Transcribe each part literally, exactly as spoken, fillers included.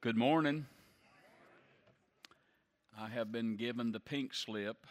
Good morning. I have been given the pink slip,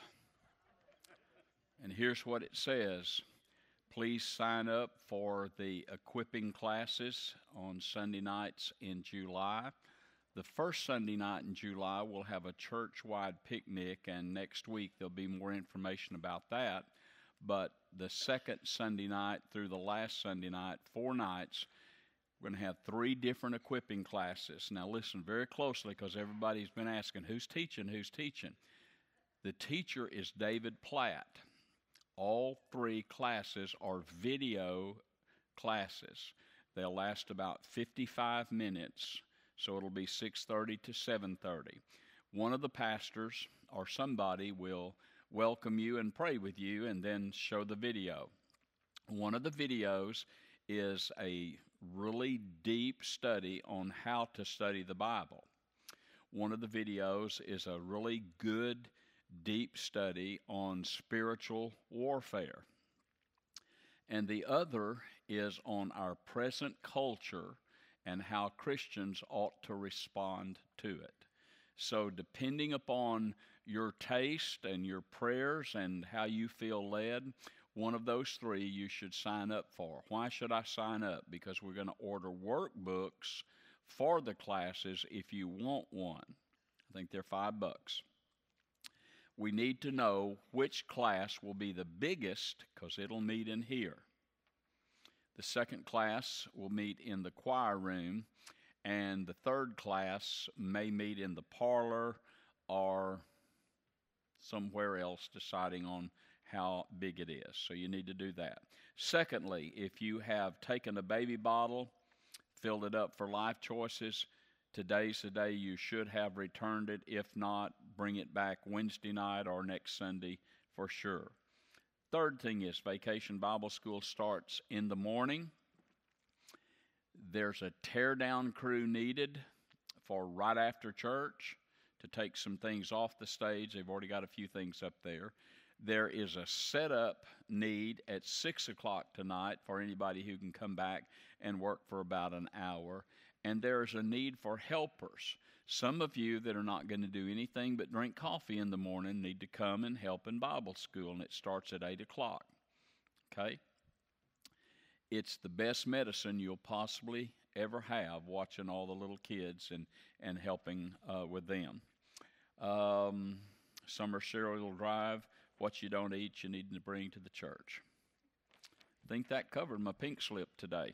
and here's what it says. Please sign up for the equipping classes on Sunday nights in July. The first Sunday night in July, we'll have a church-wide picnic, and next week there'll be more information about that. But the second Sunday night through the last Sunday night, four nights, we're going to have three different equipping classes. Now listen very closely, because everybody's been asking, who's teaching, who's teaching? The teacher is David Platt. All three classes are video classes. They'll last about fifty-five minutes, so it'll be six thirty to seven thirty. One of the pastors or somebody will welcome you and pray with you and then show the video. One of the videos is a really deep study on how to study the Bible. One of the videos is a really good, deep study on spiritual warfare. And the other is on our present culture and how Christians ought to respond to it. So depending upon your taste and your prayers and how you feel led, one of those three you should sign up for. Why should I sign up? Because we're going to order workbooks for the classes if you want one. I think they're five bucks. We need to know which class will be the biggest, because it'll meet in here. The second class will meet in the choir room, and the third class may meet in the parlor or somewhere else, deciding on how big it is. So you need to do that. Secondly, if you have taken a baby bottle, filled it up for Life Choices, today's the day you should have returned it. If not, bring it back Wednesday night or next Sunday for sure. Third thing is Vacation Bible School starts in the morning. There's a tear-down crew needed for right after church to take some things off the stage. They've already got a few things up there. There is a setup need at six o'clock tonight for anybody who can come back and work for about an hour. And there is a need for helpers. Some of you that are not going to do anything but drink coffee in the morning need to come and help in Bible school, and it starts at eight o'clock. Okay? It's the best medicine you'll possibly ever have, watching all the little kids and, and helping uh, with them. Um, Summer Cereal Drive. What you don't eat, you need to bring to the church. I think that covered my pink slip today.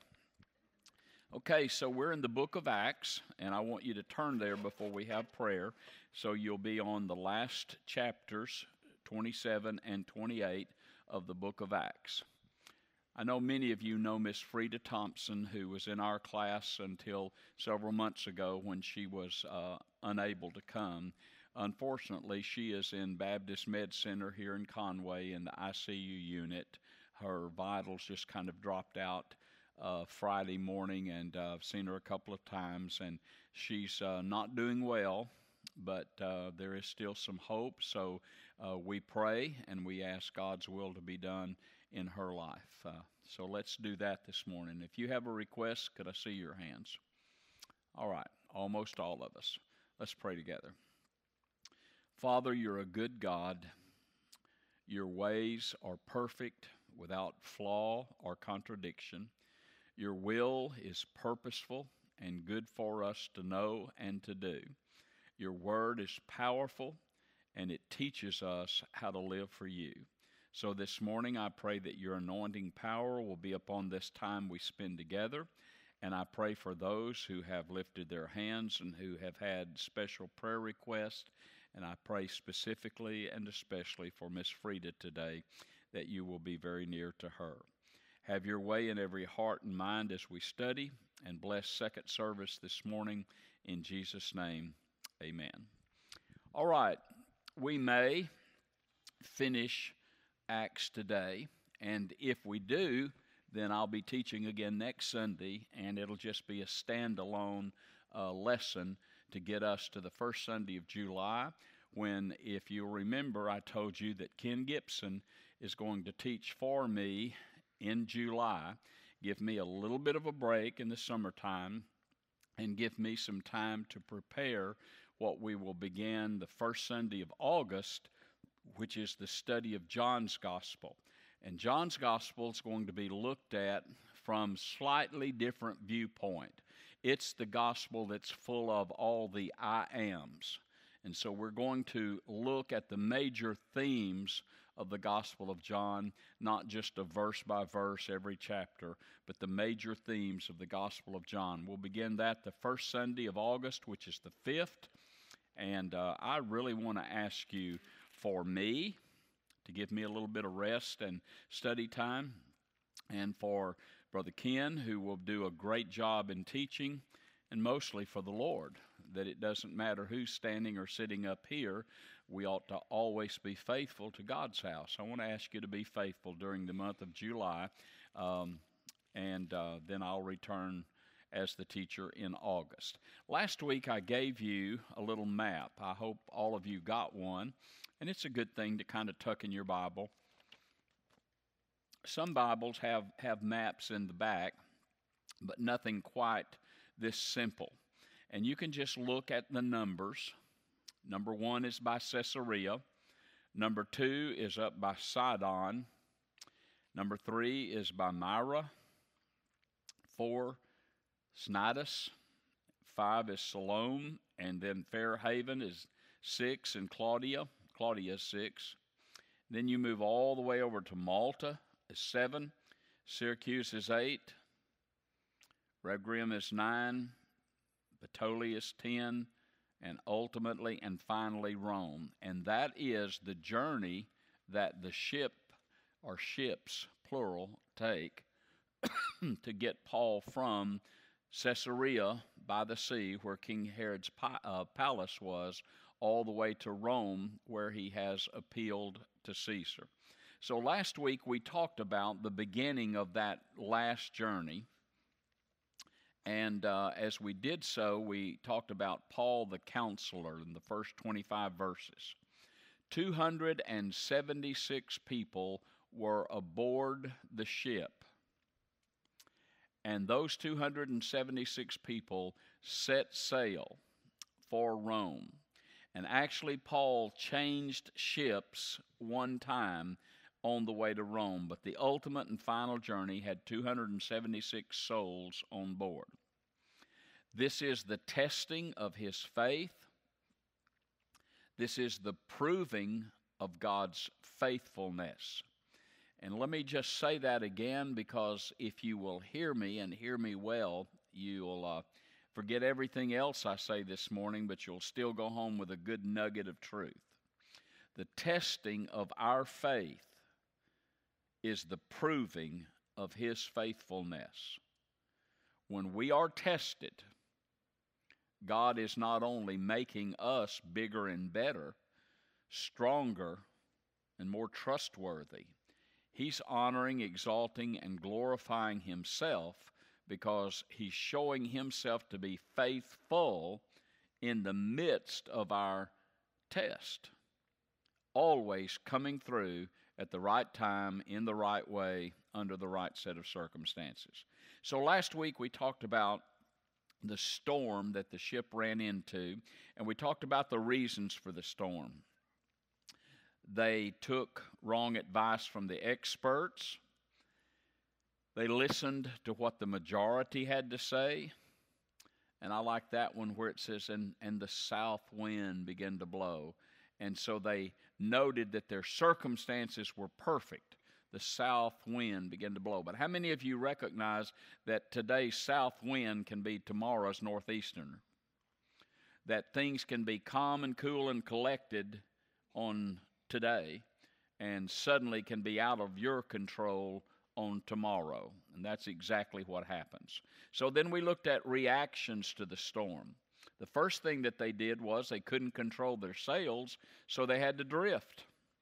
Okay, so we're in the book of Acts, and I want you to turn there before we have prayer. So you'll be on the last chapters, twenty-seven and twenty-eight of the book of Acts. I know many of you know Miss Frida Thompson, who was in our class until several months ago when she was uh, unable to come. Unfortunately, she is in Baptist Med Center here in Conway in the I C U unit. Her vitals just kind of dropped out uh, Friday morning, and uh, I've seen her a couple of times, and she's uh, not doing well, but uh, there is still some hope. So uh, we pray and we ask God's will to be done in her life. Uh, so let's do that this morning. If you have a request, could I see your hands? All right, almost all of us. Let's pray together. Father, you're a good God. Your ways are perfect, without flaw or contradiction. Your will is purposeful and good for us to know and to do. Your word is powerful, and it teaches us how to live for you. So this morning I pray that your anointing power will be upon this time we spend together, and I pray for those who have lifted their hands and who have had special prayer requests. And I pray specifically and especially for Miss Frida today, that you will be very near to her. Have your way in every heart and mind as we study, and bless second service this morning. In Jesus' name, amen. All right, we may finish Acts today, and if we do, then I'll be teaching again next Sunday, and it'll just be a standalone uh, lesson to get us to the first Sunday of July, when, if you'll remember, I told you that Ken Gibson is going to teach for me in July, give me a little bit of a break in the summertime, and give me some time to prepare what we will begin the first Sunday of August, which is the study of John's Gospel. And John's Gospel is going to be looked at from slightly different viewpoint. It's the gospel that's full of all the I ams. And so we're going to look at the major themes of the Gospel of John, not just a verse by verse every chapter, but the major themes of the Gospel of John. We'll begin that the first Sunday of August, which is the fifth. And uh, I really want to ask you for me to give me a little bit of rest and study time, and for Brother Ken, who will do a great job in teaching, and mostly for the Lord, that it doesn't matter who's standing or sitting up here, we ought to always be faithful to God's house. I want to ask you to be faithful during the month of July, um, and uh, then I'll return as the teacher in August. Last week I gave you a little map. I hope all of you got one, and it's a good thing to kind of tuck in your Bible. Some Bibles have, have maps in the back, but nothing quite this simple. And you can just look at the numbers. Number one is by Caesarea. Number two is up by Sidon. Number three is by Myra. Four, Snidus. Five is Salome. And then Fairhaven is six, and Claudia. Claudia is six. Then you move all the way over to Malta is seven. Syracuse is eight. Rhegium is nine. Puteoli is ten, and ultimately and finally Rome. And that is the journey that the ship, or ships, plural, take to get Paul from Caesarea by the sea, where King Herod's pi- uh, palace was, all the way to Rome, where he has appealed to Caesar. So last week we talked about the beginning of that last journey. And uh, as we did so, we talked about Paul the counselor in the first twenty-five verses. two hundred seventy-six people were aboard the ship. And those two hundred seventy-six people set sail for Rome. And actually, Paul changed ships one time on the way to Rome, but the ultimate and final journey had two hundred seventy-six souls on board. This is the testing of his faith. This is the proving of God's faithfulness. And let me just say that again, because if you will hear me and hear me well, you'll uh, forget everything else I say this morning, but you'll still go home with a good nugget of truth. The testing of our faith is the proving of his faithfulness. When we are tested, God is not only making us bigger and better, stronger, and more trustworthy. He's honoring, exalting, and glorifying himself, because he's showing himself to be faithful in the midst of our test, always coming through at the right time, in the right way, under the right set of circumstances. So last week we talked about the storm that the ship ran into, and we talked about the reasons for the storm. They took wrong advice from the experts. They listened to what the majority had to say. And I like that one where it says, and, and the south wind began to blow. And so they noted that their circumstances were perfect. The south wind began to blow. But how many of you recognize that today's south wind can be tomorrow's northeasterner? That things can be calm and cool and collected on today, and suddenly can be out of your control on tomorrow. And that's exactly what happens. So then we looked at reactions to the storm. The first thing that they did was they couldn't control their sails, so they had to drift.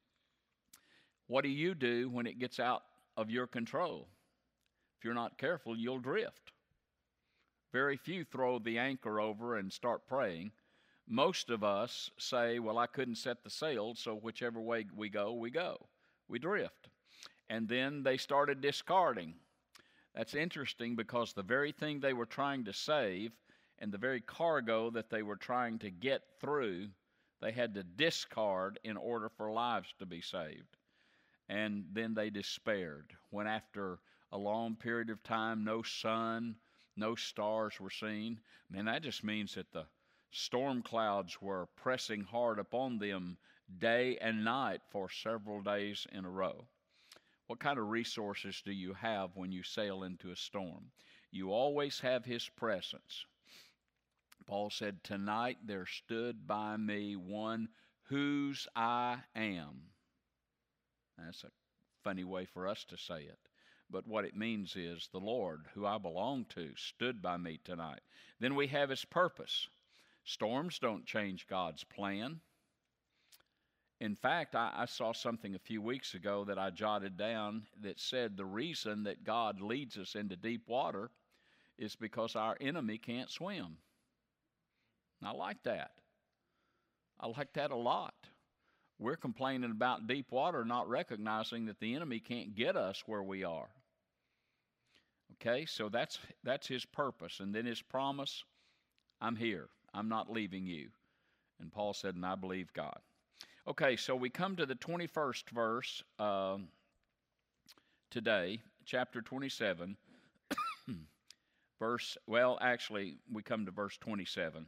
What do you do when it gets out of your control? If you're not careful, you'll drift. Very few throw the anchor over and start praying. Most of us say, well, I couldn't set the sails, so whichever way we go, we go. We drift. And then they started discarding. That's interesting, because the very thing they were trying to save and the very cargo that they were trying to get through, they had to discard in order for lives to be saved. And then they despaired when, after a long period of time, no sun, no stars were seen. Man, that just means that the storm clouds were pressing hard upon them day and night for several days in a row. What kind of resources do you have when you sail into a storm? You always have His presence. Paul said, "Tonight there stood by me one whose I am." That's a funny way for us to say it. But what it means is the Lord, who I belong to, stood by me tonight. Then we have His purpose. Storms don't change God's plan. In fact, I, I saw something a few weeks ago that I jotted down that said the reason that God leads us into deep water is because our enemy can't swim. And I like that. I like that a lot. We're complaining about deep water, not recognizing that the enemy can't get us where we are. Okay, so that's that's His purpose. And then His promise, I'm here. I'm not leaving you. And Paul said, and I believe God. Okay, so we come to the twenty-first verse uh, today, chapter twenty-seven. verse, well, actually, we come to verse twenty-seven.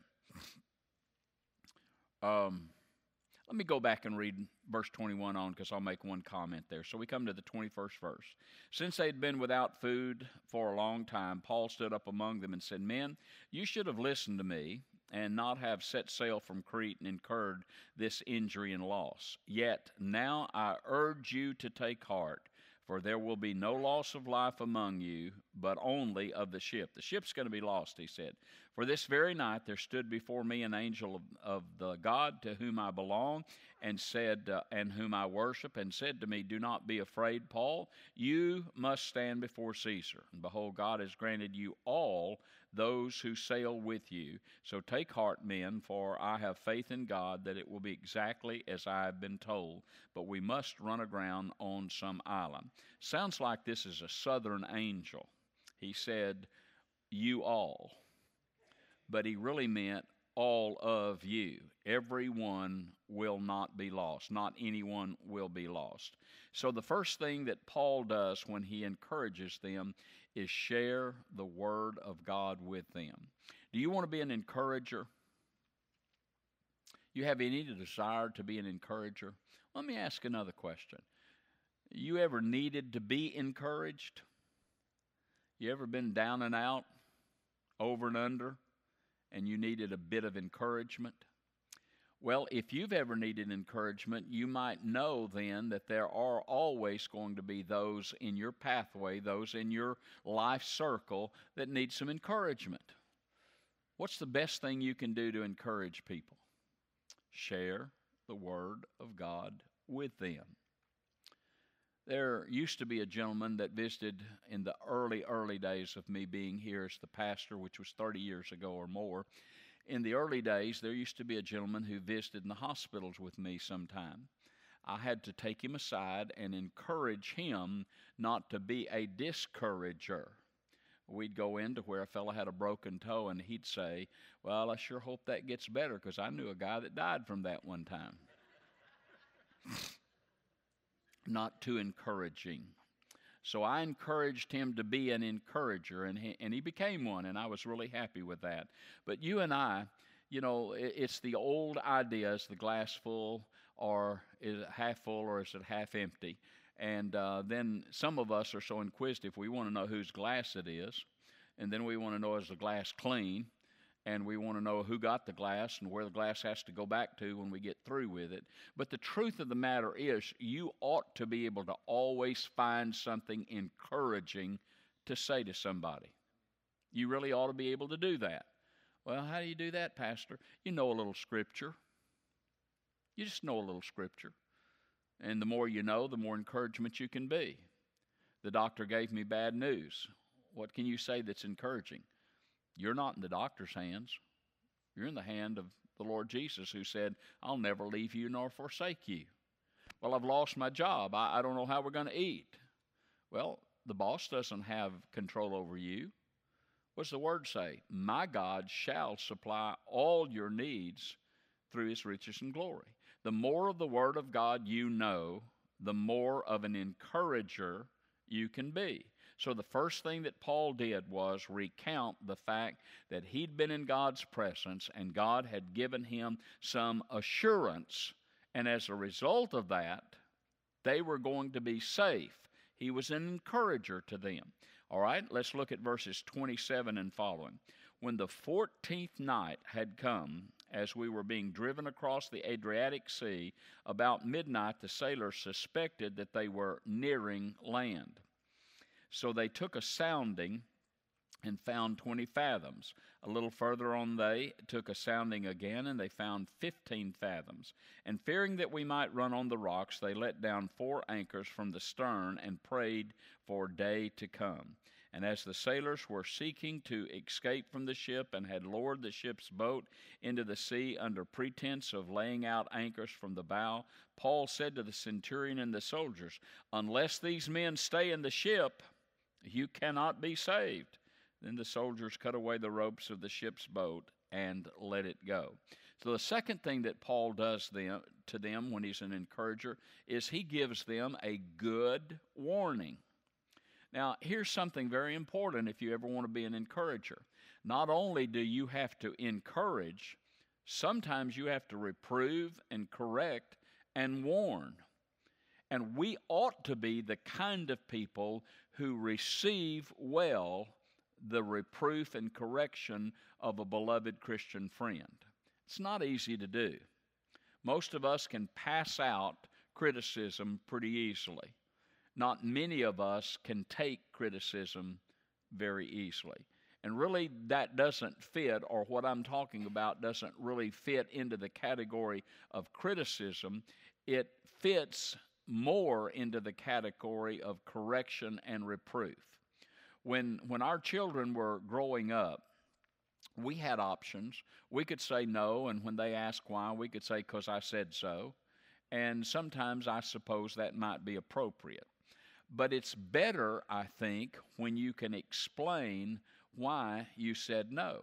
Um, let me go back and read verse twenty-one on, because I'll make one comment there. So we come to the twenty-first verse. Since they had been without food for a long time, Paul stood up among them and said, "Men, you should have listened to me and not have set sail from Crete and incurred this injury and loss. Yet now I urge you to take heart, for there will be no loss of life among you, but only of the ship." The ship's going to be lost, he said. "For this very night there stood before me an angel of, of the God to whom I belong, and said, uh, and whom I worship, and said to me, 'Do not be afraid, Paul. You must stand before Caesar. And behold, God has granted you all those who sail with you. So take heart, men, for I have faith in God that it will be exactly as I have been told. But we must run aground on some island.'" Sounds like this is a southern angel. He said, "you all." But he really meant all of you. Everyone will not be lost. Not anyone will be lost. So the first thing that Paul does when he encourages them is share the Word of God with them. Do you want to be an encourager? You have any desire to be an encourager? Let me ask another question. You ever needed to be encouraged? You ever been down and out, over and under, and you needed a bit of encouragement? Well, if you've ever needed encouragement, you might know then that there are always going to be those in your pathway, those in your life circle that need some encouragement. What's the best thing you can do to encourage people? Share the Word of God with them. There used to be a gentleman that visited in the early, early days of me being here as the pastor, which was thirty years ago or more. In the early days, there used to be a gentleman who visited in the hospitals with me sometime. I had to take him aside and encourage him not to be a discourager. We'd go into where a fellow had a broken toe, and he'd say, "Well, I sure hope that gets better, because I knew a guy that died from that one time." Not too encouraging. So I encouraged him to be an encourager, and he, and he became one, and I was really happy with that. But you and I, you know, it, it's the old idea: is the glass full, or is it half full, or is it half empty? And uh, then some of us are so inquisitive, we want to know whose glass it is, and then we want to know, is the glass clean? And we want to know who got the glass and where the glass has to go back to when we get through with it. But the truth of the matter is, you ought to be able to always find something encouraging to say to somebody. You really ought to be able to do that. Well, how do you do that, Pastor? You know a little Scripture. You just know a little Scripture. And the more you know, the more encouragement you can be. The doctor gave me bad news. What can you say that's encouraging? You're not in the doctor's hands. You're in the hand of the Lord Jesus, who said, "I'll never leave you nor forsake you." Well, I've lost my job. I, I don't know how we're going to eat. Well, the boss doesn't have control over you. What's the word say? My God shall supply all your needs through his riches and glory. The more of the word of God you know, the more of an encourager you can be. So the first thing that Paul did was recount the fact that he'd been in God's presence and God had given him some assurance. And as a result of that, they were going to be safe. He was an encourager to them. All right, let's look at verses twenty-seven and following. When the fourteenth night had come, as we were being driven across the Adriatic Sea, about midnight the sailors suspected that they were nearing land. So they took a sounding and found twenty fathoms. A little further on they took a sounding again, and they found fifteen fathoms. And fearing that we might run on the rocks, they let down four anchors from the stern and prayed for day to come. And as the sailors were seeking to escape from the ship and had lowered the ship's boat into the sea under pretense of laying out anchors from the bow, Paul said to the centurion and the soldiers, "Unless these men stay in the ship, you cannot be saved." Then the soldiers cut away the ropes of the ship's boat and let it go. So the second thing that Paul does them, to them when he's an encourager is he gives them a good warning. Now, here's something very important if you ever want to be an encourager. Not only do you have to encourage, sometimes you have to reprove and correct and warn. And we ought to be the kind of people who receive well the reproof and correction of a beloved Christian friend. It's not easy to do. Most of us can pass out criticism pretty easily. Not many of us can take criticism very easily. And really that doesn't fit, or what I'm talking about doesn't really fit into the category of criticism. It fits more into the category of correction and reproof. When, when our children were growing up, we had options. We could say no, and when they asked why, we could say, "'Cause I said so." And sometimes I suppose that might be appropriate. But it's better, I think, when you can explain why you said no.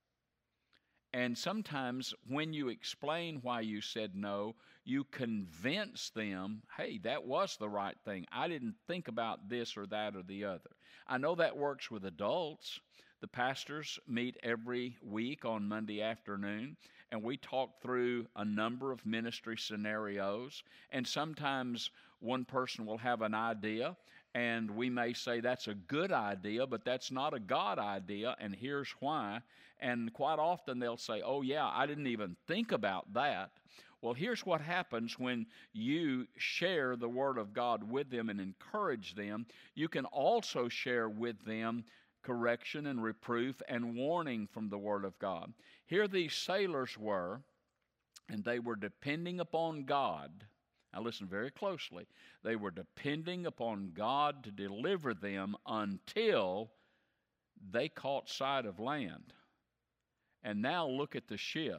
And sometimes when you explain why you said no, you convince them, hey, that was the right thing. I didn't think about this or that or the other. I know that works with adults. The pastors meet every week on Monday afternoon, and we talk through a number of ministry scenarios. And sometimes one person will have an idea, and we may say that's a good idea, but that's not a God idea, and here's why. And quite often they'll say, "Oh yeah, I didn't even think about that." Well, here's what happens when you share the Word of God with them and encourage them. You can also share with them correction and reproof and warning from the Word of God. Here these sailors were, and they were depending upon God. Now listen very closely. They were depending upon God to deliver them until they caught sight of land. And now look at the shift.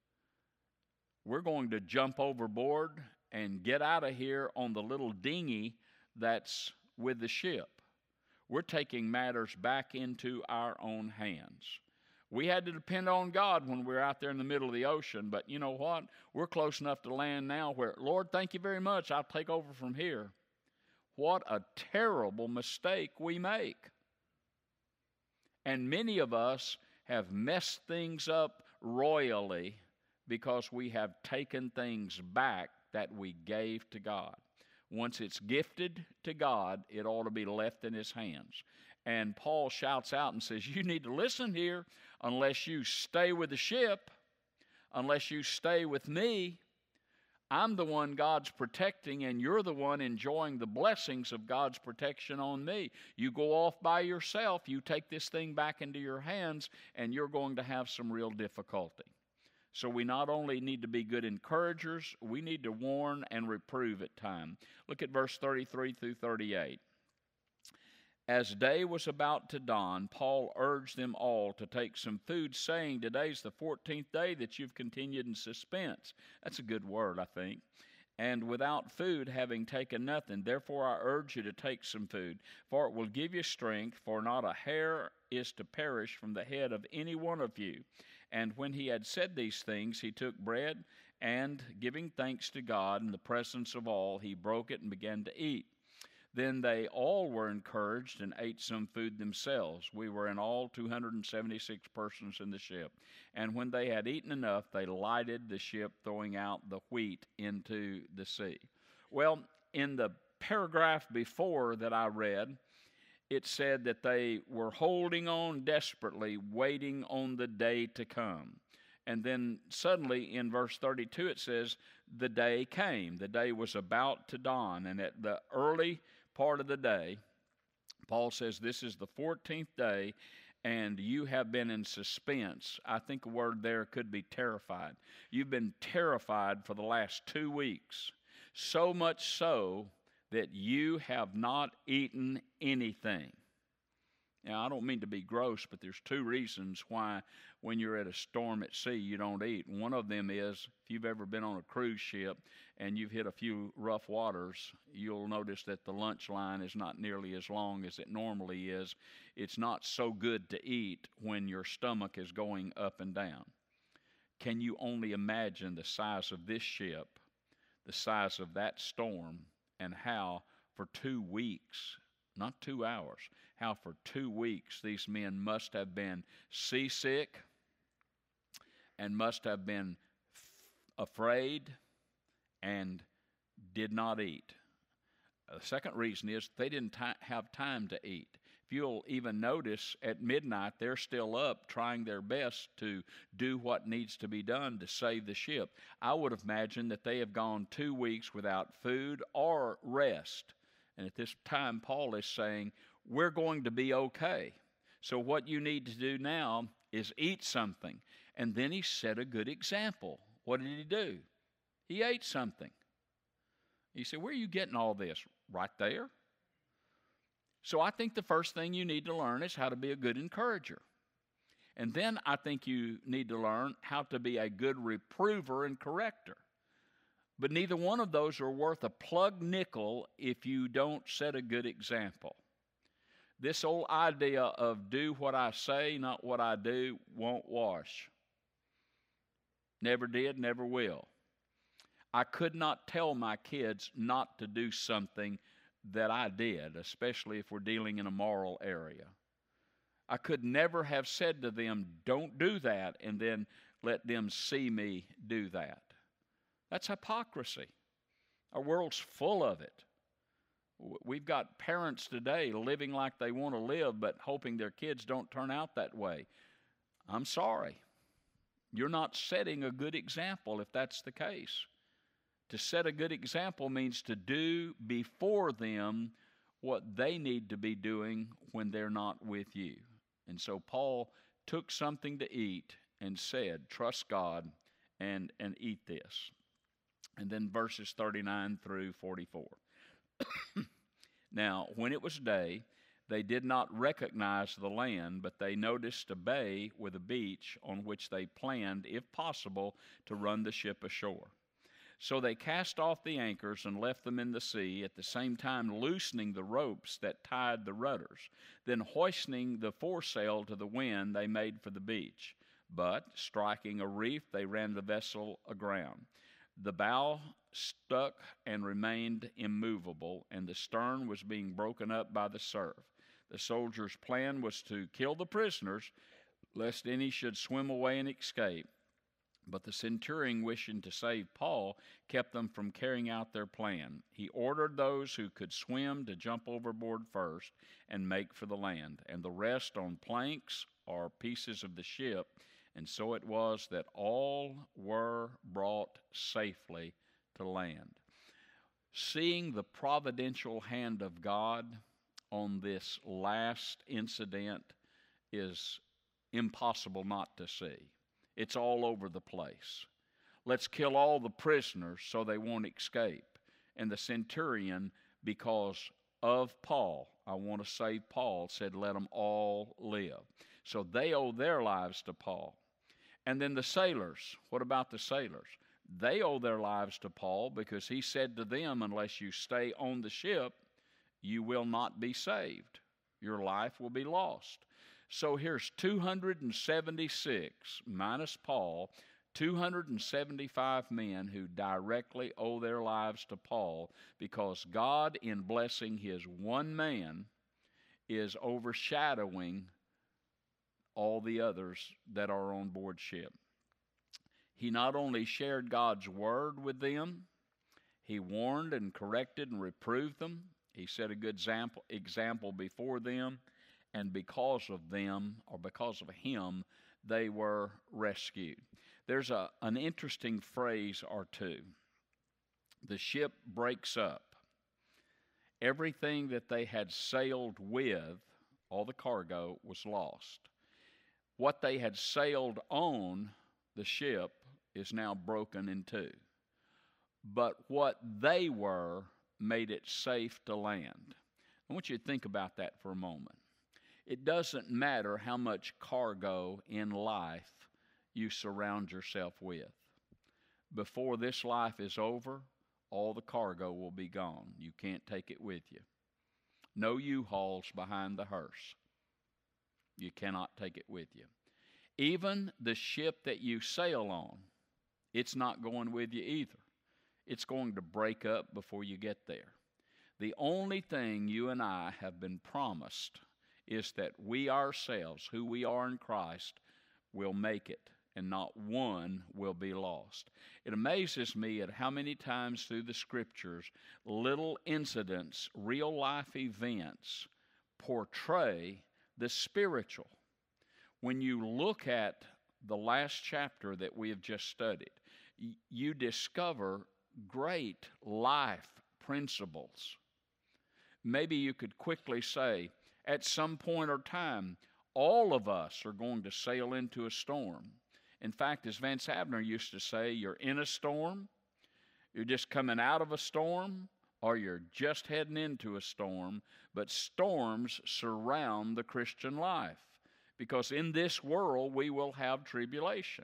We're going to jump overboard and get out of here on the little dinghy that's with the ship. We're taking matters back into our own hands. We had to depend on God when we were out there in the middle of the ocean, but you know what? We're close enough to land now where, Lord, thank you very much. I'll take over from here. What a terrible mistake we make. And many of us have messed things up royally because we have taken things back that we gave to God. Once it's gifted to God, it ought to be left in His hands. And Paul shouts out and says, you need to listen here. Unless you stay with the ship, unless you stay with me, I'm the one God's protecting, and you're the one enjoying the blessings of God's protection on me. You go off by yourself, you take this thing back into your hands, and you're going to have some real difficulty. So we not only need to be good encouragers, we need to warn and reprove at times. Look at verse thirty-three through thirty-eight. As day was about to dawn, Paul urged them all to take some food, saying, today's the fourteenth day that you've continued in suspense. That's a good word, I think. and without food, having taken nothing. Therefore I urge you to take some food, for it will give you strength, for not a hair is to perish from the head of any one of you. And when he had said these things, he took bread, and giving thanks to God in the presence of all, he broke it and began to eat. Then they all were encouraged and ate some food themselves. We were in all two hundred seventy-six persons in the ship. And when they had eaten enough, they lighted the ship, throwing out the wheat into the sea. Well, in the paragraph before that I read, it said that they were holding on desperately, waiting on the day to come. And then suddenly in verse thirty-two it says, the day came. The day was about to dawn. And at the early part of the day, Paul says, this is the fourteenth day, and you have been in suspense. I think a word there could be terrified. You've been terrified for the last two weeks, so much so that you have not eaten anything. Now, I don't mean to be gross, but there's two reasons why when you're at a storm at sea, you don't eat. One of them is, if you've ever been on a cruise ship and you've hit a few rough waters, you'll notice that the lunch line is not nearly as long as it normally is. It's not so good to eat when your stomach is going up and down. Can you only imagine the size of this ship, the size of that storm, and how for two weeks, not two hours, how for two weeks these men must have been seasick and must have been f- afraid and did not eat. The second reason is they didn't t- have time to eat. If you'll even notice, at midnight they're still up trying their best to do what needs to be done to save the ship. I would imagine that they have gone two weeks without food or rest. And at this time, Paul is saying, we're going to be okay. So what you need to do now is eat something. And then he set a good example. What did he do? He ate something. He said, where are you getting all this? Right there. So I think the first thing you need to learn is how to be a good encourager. And then I think you need to learn how to be a good reprover and corrector. But neither one of those are worth a plug nickel if you don't set a good example. This old idea of do what I say, not what I do, won't wash. Never did, never will. I could not tell my kids not to do something that I did, especially if we're dealing in a moral area. I could never have said to them, don't do that, and then let them see me do that. That's hypocrisy. Our world's full of it. We've got parents today living like they want to live, but hoping their kids don't turn out that way. I'm sorry. You're not setting a good example if that's the case. To set a good example means to do before them what they need to be doing when they're not with you. And so Paul took something to eat and said, trust God and, and eat this. And then verses thirty-nine through forty-four. Now, when it was day, they did not recognize the land, but they noticed a bay with a beach on which they planned, if possible, to run the ship ashore. So they cast off the anchors and left them in the sea, at the same time loosening the ropes that tied the rudders. Then hoisting the foresail to the wind, they made for the beach. But, striking a reef, they ran the vessel aground. The bow stuck and remained immovable, and the stern was being broken up by the surf. The soldiers' plan was to kill the prisoners, lest any should swim away and escape. But the centurion, wishing to save Paul, kept them from carrying out their plan. He ordered those who could swim to jump overboard first and make for the land, and the rest on planks or pieces of the ship. And so it was that all were brought safely to land. Seeing the providential hand of God on this last incident is impossible not to see. It's all over the place. Let's kill all the prisoners so they won't escape. And the centurion, because of Paul, I want to save Paul, said, let them all live. So they owe their lives to Paul. And then the sailors. What about the sailors? They owe their lives to Paul because he said to them, unless you stay on the ship, you will not be saved. Your life will be lost. So here's two hundred seventy-six, minus Paul, two hundred seventy-five men who directly owe their lives to Paul because God, in blessing his one man, is overshadowing all the others that are on board ship. He not only shared God's word with them, he warned and corrected and reproved them. He set a good example, example before them, and because of them, or because of him, they were rescued. There's a, an interesting phrase or two. The ship breaks up. Everything that they had sailed with, all the cargo, was lost. What they had sailed on the ship is now broken in two. But what they were made it safe to land. I want you to think about that for a moment. It doesn't matter how much cargo in life you surround yourself with. Before this life is over, all the cargo will be gone. You can't take it with you. No U-Hauls behind the hearse. You cannot take it with you. Even the ship that you sail on, it's not going with you either. It's going to break up before you get there. The only thing you and I have been promised is that we ourselves, who we are in Christ, will make it, and not one will be lost. It amazes me at how many times through the Scriptures little incidents, real-life events, portray the spiritual. When you look at the last chapter that we have just studied, you discover great life principles. Maybe you could quickly say, at some point or time, all of us are going to sail into a storm. In fact, as Vance Havner used to say, you're in a storm, you're just coming out of a storm, or you're just heading into a storm. But storms surround the Christian life, because in this world we will have tribulation.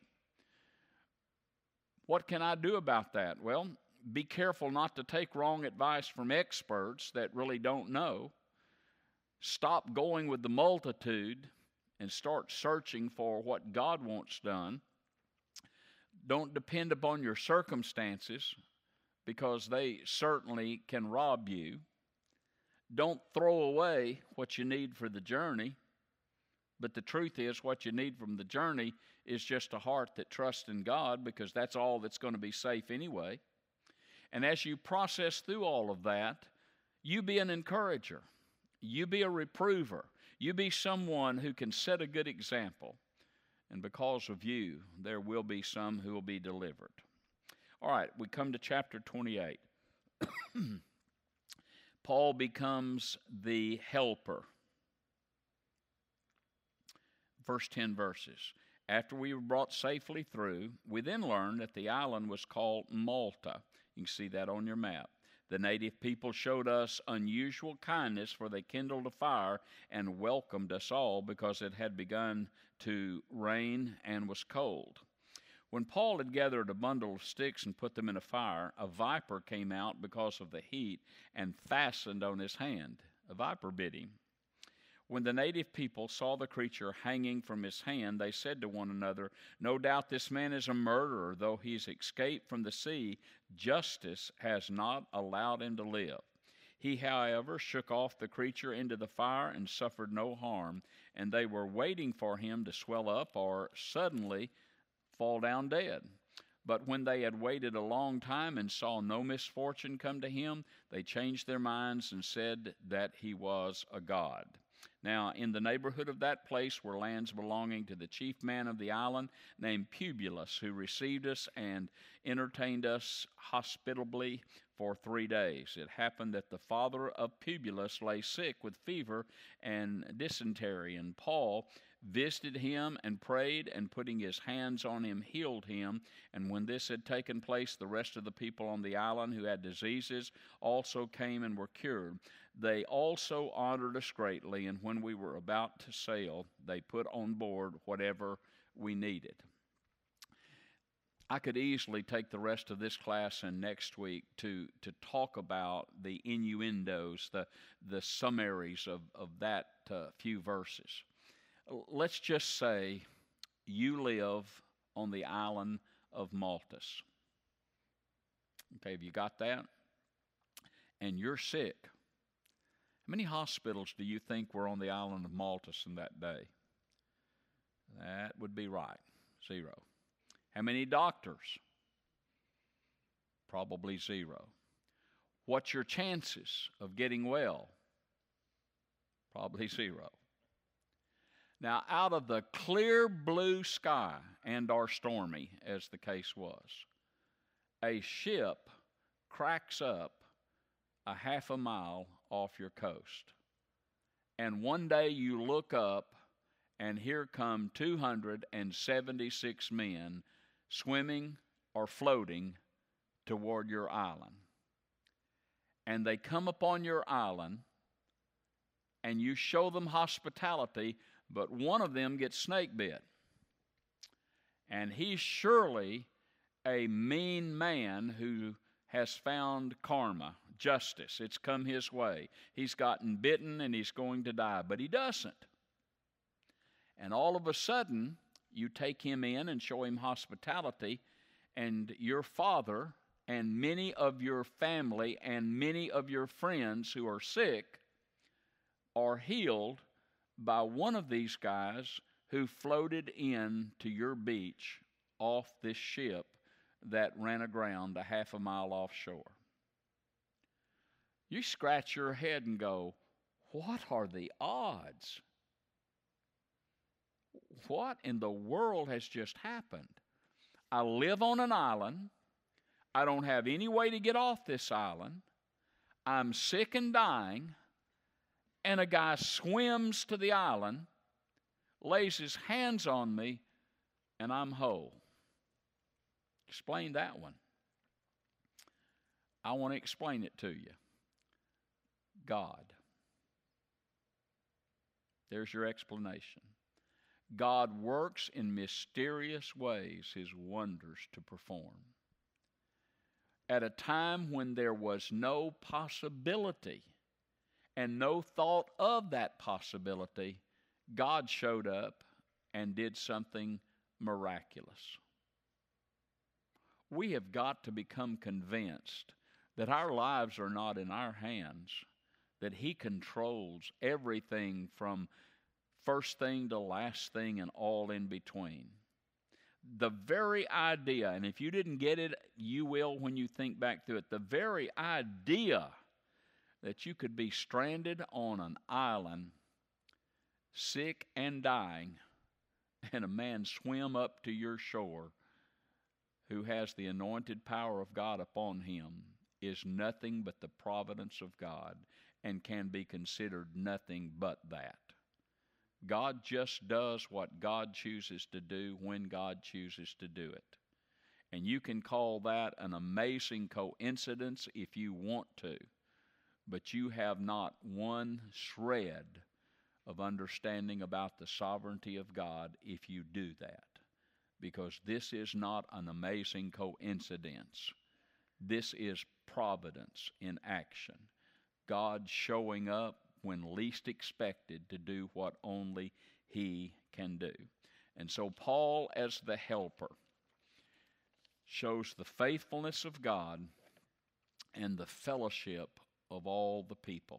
What can I do about that? Well, be careful not to take wrong advice from experts that really don't know. Stop going with the multitude and start searching for what God wants done. Don't depend upon your circumstances, because they certainly can rob you. Don't throw away what you need for the journey. But the truth is, what you need from the journey is just a heart that trusts in God, because that's all that's going to be safe anyway. And as you process through all of that, you be an encourager. You be a reprover. You be someone who can set a good example. And because of you, there will be some who will be delivered. All right, we come to chapter twenty-eight. Paul becomes the helper. First ten verses. After we were brought safely through, we then learned that the island was called Malta. You can see that on your map. The native people showed us unusual kindness, for they kindled a fire and welcomed us all, because it had begun to rain and was cold. When Paul had gathered a bundle of sticks and put them in a fire, a viper came out because of the heat and fastened on his hand. A viper bit him. When the native people saw the creature hanging from his hand, they said to one another, "No doubt this man is a murderer. Though he's escaped from the sea, justice has not allowed him to live." He, however, shook off the creature into the fire and suffered no harm, and they were waiting for him to swell up or suddenly fall down dead. But when they had waited a long time and saw no misfortune come to him, they changed their minds and said that he was a god. Now, in the neighborhood of that place were lands belonging to the chief man of the island, named Publius, who received us and entertained us hospitably for three days. It happened that the father of Publius lay sick with fever and dysentery, and Paul visited him and prayed, and putting his hands on him, healed him. And when this had taken place, the rest of the people on the island who had diseases also came and were cured. They also honored us greatly, and when we were about to sail, they put on board whatever we needed. I could easily take the rest of this class and next week to, to talk about the innuendos, the, the summaries of, of that uh, few verses. Let's just say you live on the island of Maltus. Okay, have you got that? And you're sick. How many hospitals do you think were on the island of Maltus in that day? That would be right, zero. How many doctors? Probably zero. What's your chances of getting well? Probably zero. Now, out of the clear blue sky, and or stormy, as the case was, a ship cracks up a half a mile off your coast. And one day you look up, and here come two hundred seventy-six men swimming or floating toward your island. And they come upon your island, and you show them hospitality, but one of them gets snake bit. And he's surely a mean man who has found karma, justice. It's come his way. He's gotten bitten and he's going to die, but he doesn't. And all of a sudden, you take him in and show him hospitality, and your father and many of your family and many of your friends who are sick are healed by one of these guys who floated in to your beach off this ship that ran aground a half a mile offshore. You scratch your head and go, what are the odds? What in the world has just happened? I live on an island. I don't have any way to get off this island. I'm sick and dying. And a guy swims to the island, lays his hands on me, and I'm whole. Explain that one. I want to explain it to you. God. There's your explanation. God works in mysterious ways His wonders to perform. At a time when there was no possibility and no thought of that possibility, God showed up and did something miraculous. We have got to become convinced that our lives are not in our hands, that He controls everything from first thing to last thing and all in between. The very idea, and if you didn't get it, you will when you think back through it, the very idea that you could be stranded on an island, sick and dying, and a man swim up to your shore who has the anointed power of God upon him is nothing but the providence of God and can be considered nothing but that. God just does what God chooses to do when God chooses to do it. And you can call that an amazing coincidence if you want to, but you have not one shred of understanding about the sovereignty of God if you do that, because this is not an amazing coincidence. This is providence in action. God showing up when least expected to do what only He can do. And so Paul, as the helper, shows the faithfulness of God and the fellowship of all the people.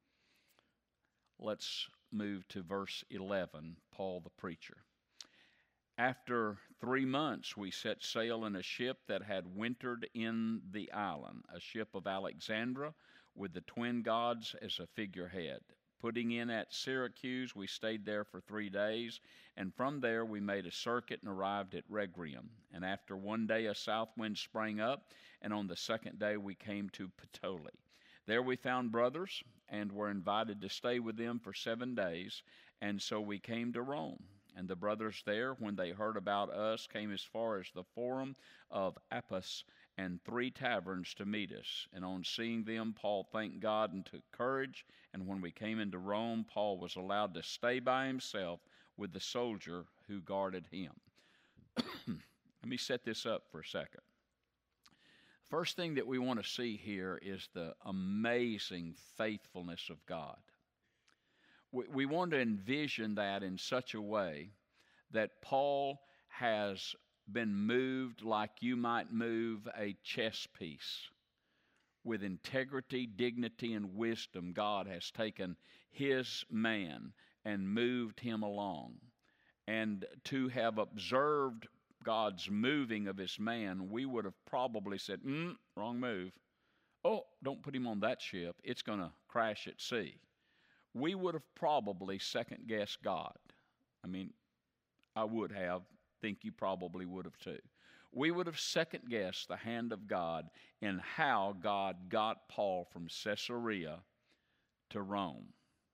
Let's move to verse eleven, Paul the preacher. After three months we set sail in a ship that had wintered in the island, a ship of Alexandria, with the twin gods as a figurehead. Putting in at Syracuse, we stayed there for three days, and from there we made a circuit and arrived at Rhegium. And after one day a south wind sprang up, and on the second day we came to Puteoli. There we found brothers, and were invited to stay with them for seven days, and so we came to Rome. And the brothers there, when they heard about us, came as far as the Forum of Appius, and three taverns to meet us. And on seeing them, Paul thanked God and took courage. And when we came into Rome, Paul was allowed to stay by himself with the soldier who guarded him. How Let me set this up for a second. First thing that we want to see here is the amazing faithfulness of God. We, we want to envision that in such a way that Paul has been moved like you might move a chess piece. With integrity, dignity, and wisdom, God has taken his man and moved him along. And to have observed God's moving of his man, we would have probably said, mm, wrong move. Oh, don't put him on that ship. It's going to crash at sea. We would have probably second-guessed God. I mean, I would have. Think you probably would have too. We would have second-guessed the hand of God in how God got Paul from Caesarea to Rome.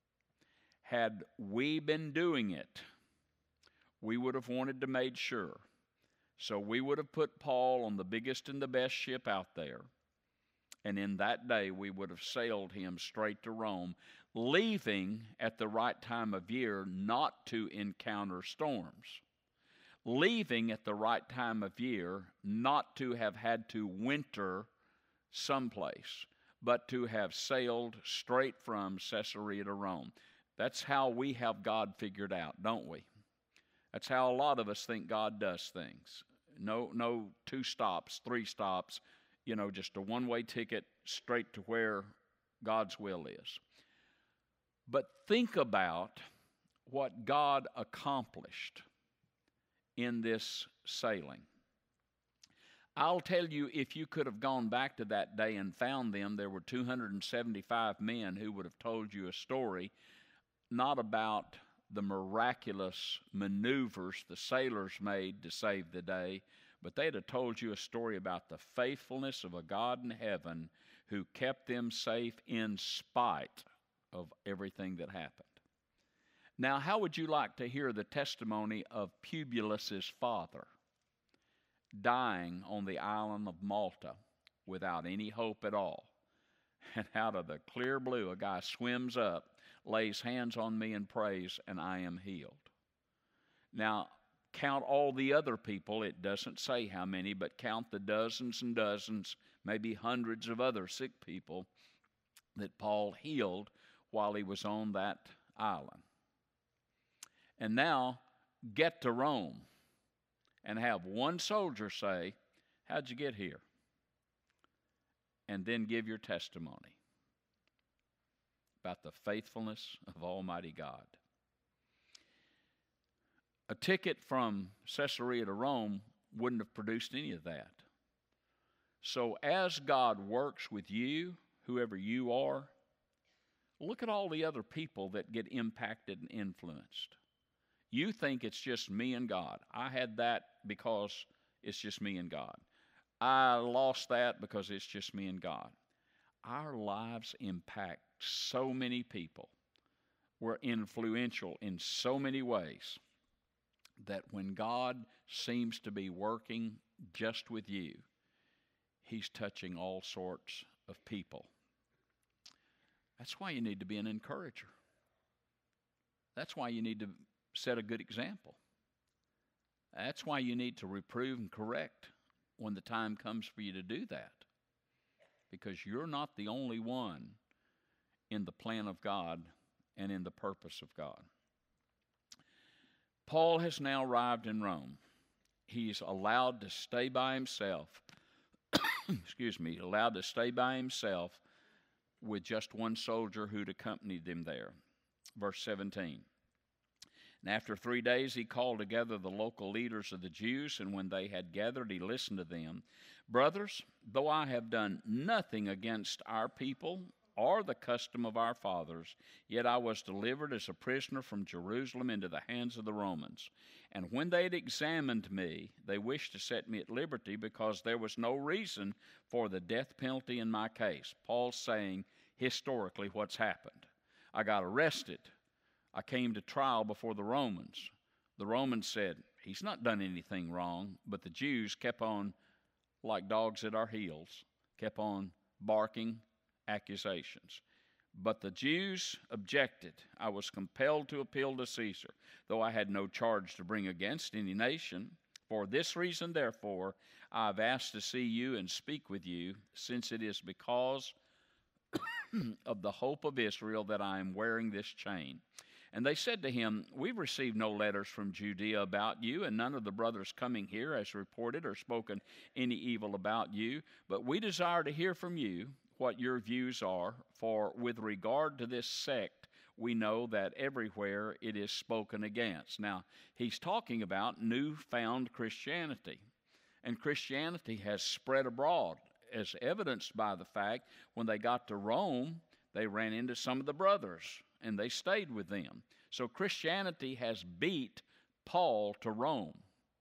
Had we been doing it, we would have wanted to make sure. So we would have put Paul on the biggest and the best ship out there, and in that day we would have sailed him straight to Rome, leaving at the right time of year not to encounter storms. Leaving at the right time of year not to have had to winter someplace, but to have sailed straight from Caesarea to Rome. That's how we have God figured out, don't we? That's how a lot of us think God does things. No, no two stops, three stops, you know, just a one-way ticket straight to where God's will is. But think about what God accomplished in this sailing. I'll tell you, if you could have gone back to that day and found them, there were two hundred seventy-five men who would have told you a story, not about the miraculous maneuvers the sailors made to save the day, but they'd have told you a story about the faithfulness of a God in heaven who kept them safe in spite of everything that happened. Now, how would you like to hear the testimony of Publius's father dying on the island of Malta without any hope at all? And out of the clear blue, a guy swims up, lays hands on me and prays, and I am healed. Now, count all the other people. It doesn't say how many, but count the dozens and dozens, maybe hundreds of other sick people that Paul healed while he was on that island. And now, get to Rome and have one soldier say, how'd you get here? And then give your testimony about the faithfulness of Almighty God. A ticket from Caesarea to Rome wouldn't have produced any of that. So as God works with you, whoever you are, look at all the other people that get impacted and influenced. You think it's just me and God. I had that because it's just me and God. I lost that because it's just me and God. Our lives impact so many people. We're influential in so many ways that when God seems to be working just with you, He's touching all sorts of people. That's why you need to be an encourager. That's why you need to set a good example. That's why you need to reprove and correct when the time comes for you to do that. Because you're not the only one in the plan of God and in the purpose of God. Paul has now arrived in Rome. He's allowed to stay by himself. Excuse me, allowed to stay by himself with just one soldier who'd accompanied him there. Verse seventeen. And after three days he called together the local leaders of the Jews, and when they had gathered, he listened to them. Brothers, though I have done nothing against our people or the custom of our fathers, yet I was delivered as a prisoner from Jerusalem into the hands of the Romans. And when they had examined me, they wished to set me at liberty, because there was no reason for the death penalty in my case. Paul's saying historically what's happened. I got arrested. I came to trial before the Romans. The Romans said, he's not done anything wrong, but the Jews kept on, like dogs at our heels, kept on barking accusations. But the Jews objected. I was compelled to appeal to Caesar, though I had no charge to bring against any nation. For this reason, therefore, I have asked to see you and speak with you, since it is because of the hope of Israel that I am wearing this chain. And they said to him, We've received no letters from Judea about you, and none of the brothers coming here has reported or spoken any evil about you. But we desire to hear from you what your views are, for with regard to this sect, we know that everywhere it is spoken against. Now, he's talking about newfound Christianity. And Christianity has spread abroad, as evidenced by the fact when they got to Rome, they ran into some of the brothers, and they stayed with them. So Christianity has beat Paul to Rome.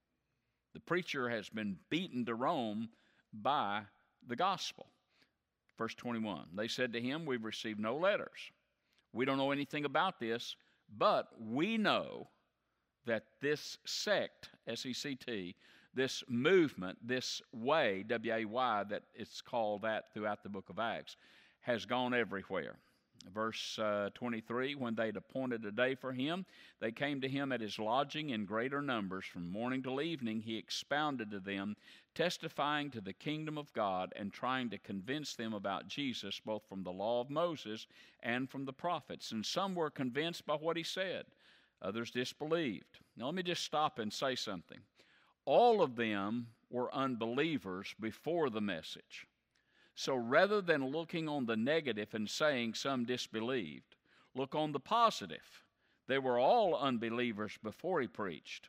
The preacher has been beaten to Rome by the gospel. Verse twenty-one, they said to him, We've received no letters. We don't know anything about this, but we know that this sect, S E C T, this movement, this way, W A Y, that it's called that throughout the book of Acts, has gone everywhere. Verse uh, twenty-three, when they'd appointed a day for him, they came to him at his lodging in greater numbers. From morning till evening he expounded to them, testifying to the kingdom of God and trying to convince them about Jesus, both from the law of Moses and from the prophets. And some were convinced by what he said. Others disbelieved. Now let me just stop and say something. All of them were unbelievers before the message. So rather than looking on the negative and saying some disbelieved, look on the positive. They were all unbelievers before he preached.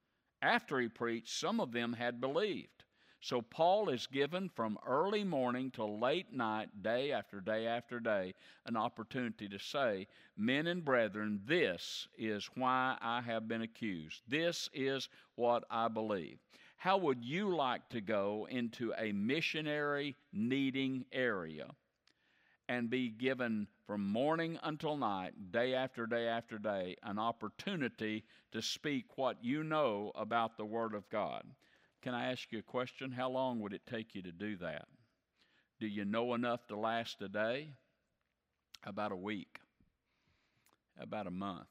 After he preached, some of them had believed. So Paul is given from early morning till late night, day after day after day, an opportunity to say, Men and brethren, this is why I have been accused. This is what I believe. How would you like to go into a missionary needing area and be given from morning until night, day after day after day, an opportunity to speak what you know about the Word of God? Can I ask you a question? How long would it take you to do that? Do you know enough to last a day? About a week? About a month?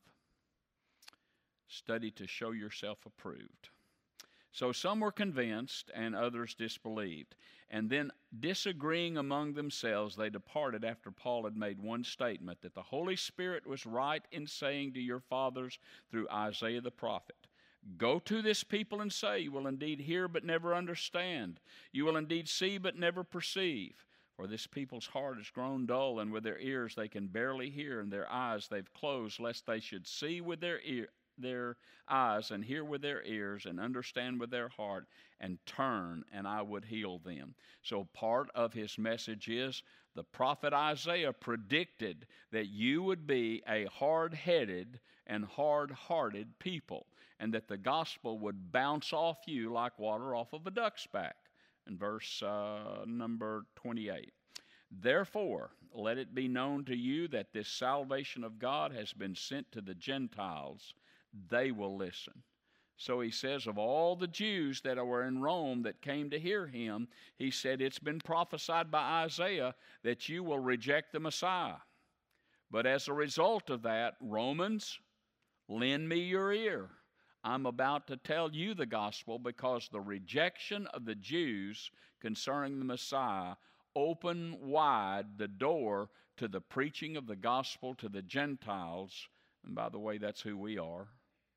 Study to show yourself approved. So some were convinced and others disbelieved. And then, disagreeing among themselves, they departed after Paul had made one statement, that the Holy Spirit was right in saying to your fathers through Isaiah the prophet, Go to this people and say, You will indeed hear but never understand. You will indeed see but never perceive. For this people's heart has grown dull, and with their ears they can barely hear, and their eyes they've closed, lest they should see with their ear, their eyes, and hear with their ears, and understand with their heart, and turn, and I would heal them. So part of his message is, the prophet Isaiah predicted that you would be a hard-headed and hard-hearted people, and that the gospel would bounce off you like water off of a duck's back. In verse uh, number twenty-eight. Therefore, let it be known to you that this salvation of God has been sent to the Gentiles. They will listen. So he says, of all the Jews that were in Rome that came to hear him, he said, it's been prophesied by Isaiah that you will reject the Messiah. But as a result of that, Romans, lend me your ear. I'm about to tell you the gospel, because the rejection of the Jews concerning the Messiah opened wide the door to the preaching of the gospel to the Gentiles. And by the way, that's who we are.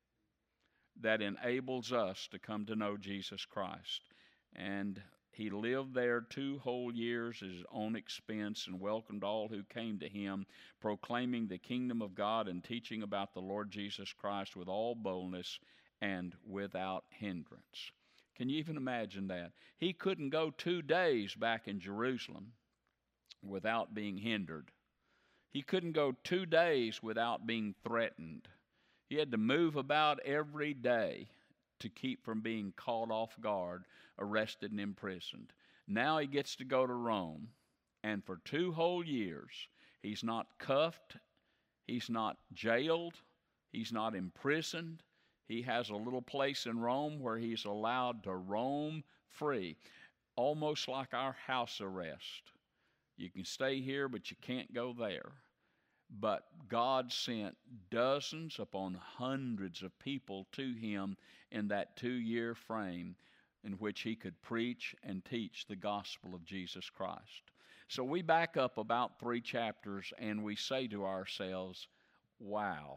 That enables us to come to know Jesus Christ. And he lived there two whole years at his own expense and welcomed all who came to him, proclaiming the kingdom of God and teaching about the Lord Jesus Christ with all boldness and without hindrance. Can you even imagine that? He couldn't go two days back in Jerusalem without being hindered. He couldn't go two days without being threatened. He had to move about every day to keep from being caught off guard, arrested, and imprisoned. Now he gets to go to Rome, and for two whole years, he's not cuffed, he's not jailed, he's not imprisoned. He has a little place in Rome where he's allowed to roam free, almost like our house arrest. You can stay here, but you can't go there. but God sent dozens upon hundreds of people to him in that two-year frame in which he could preach and teach the gospel of Jesus Christ. So we back up about three chapters and we say to ourselves, wow,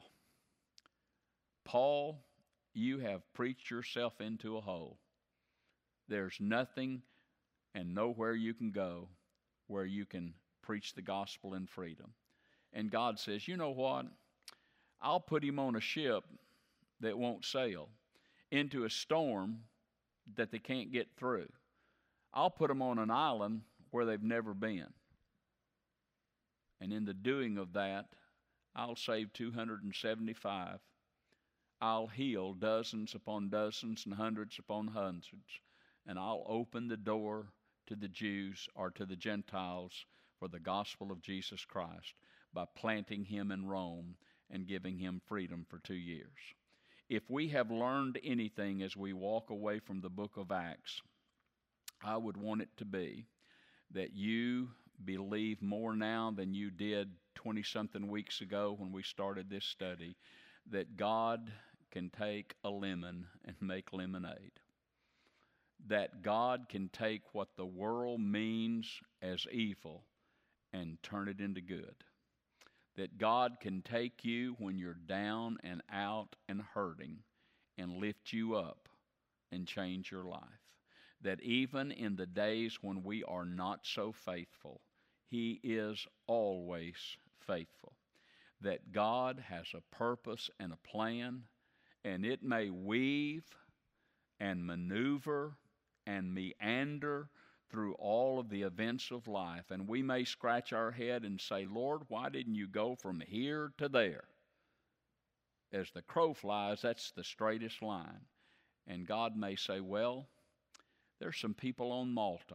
Paul, you have preached yourself into a hole. There's nothing and nowhere you can go where you can preach the gospel in freedom. And God says, you know what? I'll put him on a ship that won't sail, into a storm that they can't get through. I'll put them on an island where they've never been. And in the doing of that, I'll save two hundred seventy-five. I'll heal dozens upon dozens and hundreds upon hundreds. And I'll open the door to the Jews or to the Gentiles for the gospel of Jesus Christ by planting him in Rome and giving him freedom for two years. If we have learned anything as we walk away from the book of Acts, I would want it to be that you believe more now than you did twenty-something weeks ago when we started this study, that God can take a lemon and make lemonade. That God can take what the world means as evil and turn it into good. That God can take you when you're down and out and hurting and lift you up and change your life. That even in the days when we are not so faithful, he is always faithful. That God has a purpose and a plan, and it may weave and maneuver and meander through all of the events of life. And we may scratch our head and say, Lord, why didn't you go from here to there? As the crow flies, that's the straightest line. And God may say, well, there's some people on Malta.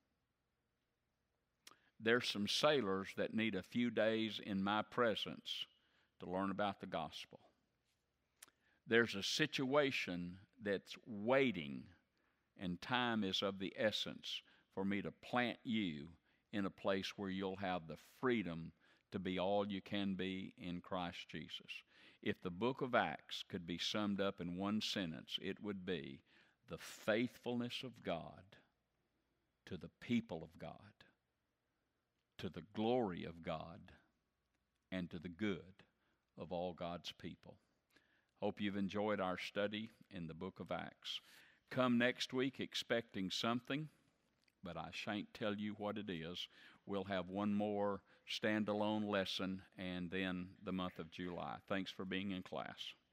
There's some sailors that need a few days in my presence to learn about the gospel. There's a situation that's waiting, and time is of the essence for me to plant you in a place where you'll have the freedom to be all you can be in Christ Jesus. If the book of Acts could be summed up in one sentence, it would be the faithfulness of God to the people of God, to the glory of God, and to the good of all God's people. Hope you've enjoyed our study in the book of Acts. Come next week expecting something, but I shan't tell you what it is. We'll have one more standalone lesson and then the month of July. Thanks for being in class.